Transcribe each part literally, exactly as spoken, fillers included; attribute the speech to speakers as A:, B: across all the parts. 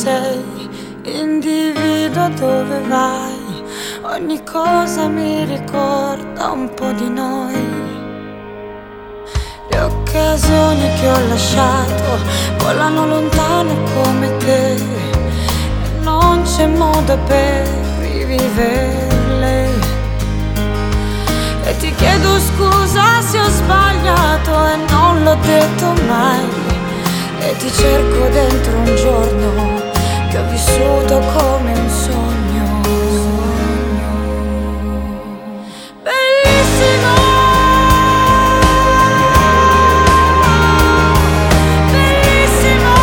A: sei, individuo dove vai, ogni cosa mi ricorda un po' di noi. Le occasioni che ho lasciato volano lontano come te e non c'è modo per riviverle. E ti chiedo scusa se ho sbagliato e non l'ho detto mai, e ti cerco dentro un giorno che ho vissuto come un sogno. Bellissimo, bellissimo,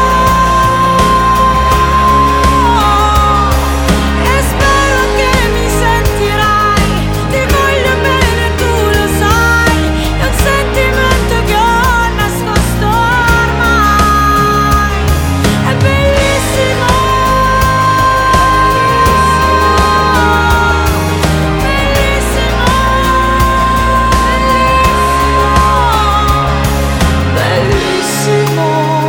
A: e spero che mi sentirai. Ti voglio bene, tu lo sai, è un sentimento che ho nascosto ormai. È bellissimo, bellissimo, bellissimo,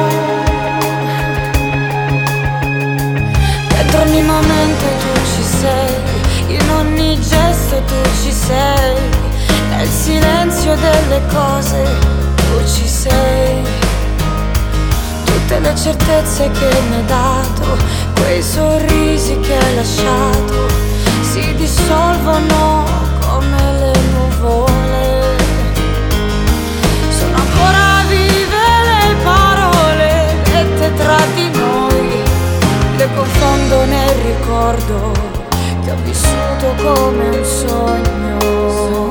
A: bellissimo. Dentro ogni momento tu ci sei, in ogni gesto tu ci sei, nel silenzio delle cose tu ci sei. Tutte le certezze che mi hai dato, quei sorrisi che hai lasciato, si dissolvono come le nuvole. Sono ancora vive le parole dette tra di noi, le confondo nel ricordo che ho vissuto come un sogno.